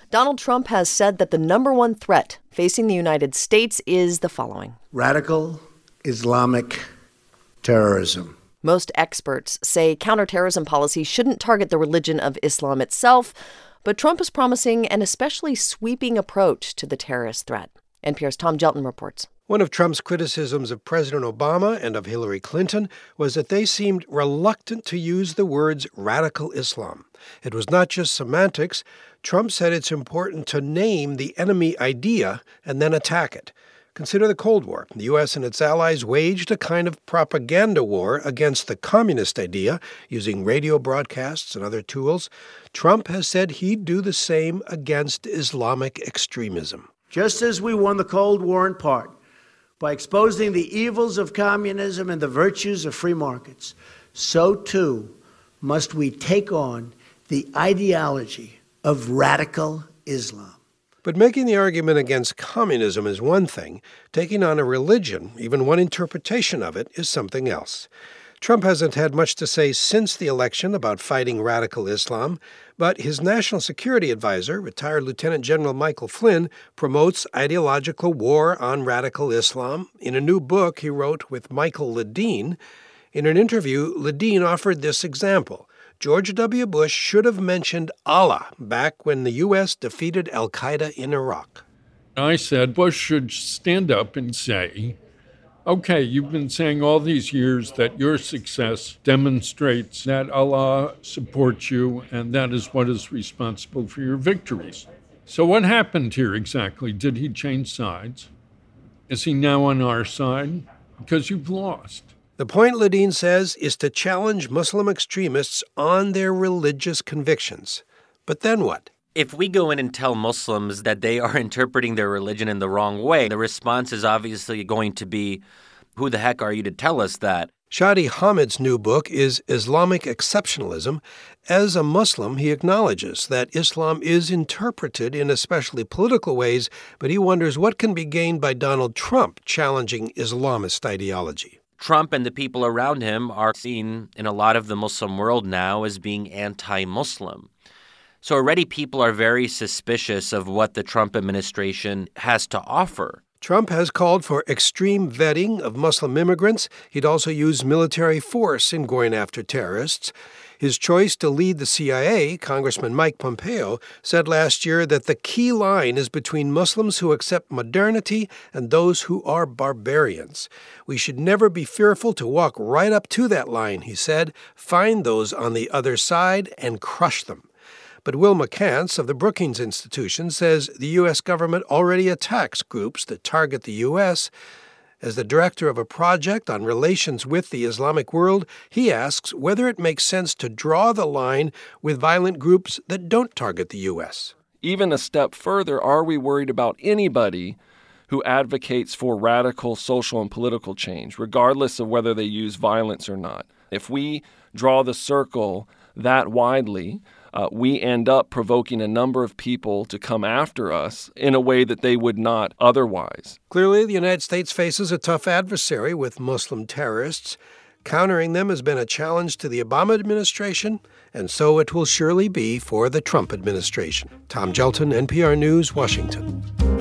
Donald Trump has said that the number one threat facing the United States is the following: radical Islamic terrorism. Most experts say counterterrorism policy shouldn't target the religion of Islam itself, but Trump is promising an especially sweeping approach to the terrorist threat. NPR's Tom Gelton reports. One of Trump's criticisms of President Obama and of Hillary Clinton was that they seemed reluctant to use the words radical Islam. It was not just semantics. Trump said it's important to name the enemy idea and then attack it. Consider the Cold War. The U.S. and its allies waged a kind of propaganda war against the communist idea using radio broadcasts and other tools. Trump has said he'd do the same against Islamic extremism. Just as we won the Cold War in part by exposing the evils of communism and the virtues of free markets, so too must we take on the ideology of radical Islam. But making the argument against communism is one thing. Taking on a religion, even one interpretation of it, is something else. Trump hasn't had much to say since the election about fighting radical Islam, but his national security advisor, retired Lieutenant General Michael Flynn, promotes ideological war on radical Islam in a new book he wrote with Michael Ledeen. In an interview, Ledeen offered this example. George W. Bush should have mentioned Allah back when the U.S. defeated al-Qaeda in Iraq. I said Bush should stand up and say, okay, you've been saying all these years that your success demonstrates that Allah supports you and that is what is responsible for your victories. So what happened here exactly? Did he change sides? Is he now on our side? Because you've lost. The point, Ledeen says, is to challenge Muslim extremists on their religious convictions. But then what? If we go in and tell Muslims that they are interpreting their religion in the wrong way, the response is obviously going to be, who the heck are you to tell us that? Shadi Hamid's new book is Islamic Exceptionalism. As a Muslim, he acknowledges that Islam is interpreted in especially political ways, but he wonders what can be gained by Donald Trump challenging Islamist ideology. Trump and the people around him are seen in a lot of the Muslim world now as being anti-Muslim. So already people are very suspicious of what the Trump administration has to offer. Trump has called for extreme vetting of Muslim immigrants. He'd also use military force in going after terrorists. His choice to lead the CIA, Congressman Mike Pompeo, said last year that the key line is between Muslims who accept modernity and those who are barbarians. We should never be fearful to walk right up to that line, he said, find those on the other side and crush them. But Will McCants of the Brookings Institution says the U.S. government already attacks groups that target the U.S. As the director of a project on relations with the Islamic world, he asks whether it makes sense to draw the line with violent groups that don't target the U.S. Even a step further, are we worried about anybody who advocates for radical social and political change, regardless of whether they use violence or not? If we draw the circle that widely, we end up provoking a number of people to come after us in a way that they would not otherwise. Clearly, the United States faces a tough adversary with Muslim terrorists. Countering them has been a challenge to the Obama administration, and so it will surely be for the Trump administration. Tom Gelton, NPR News, Washington.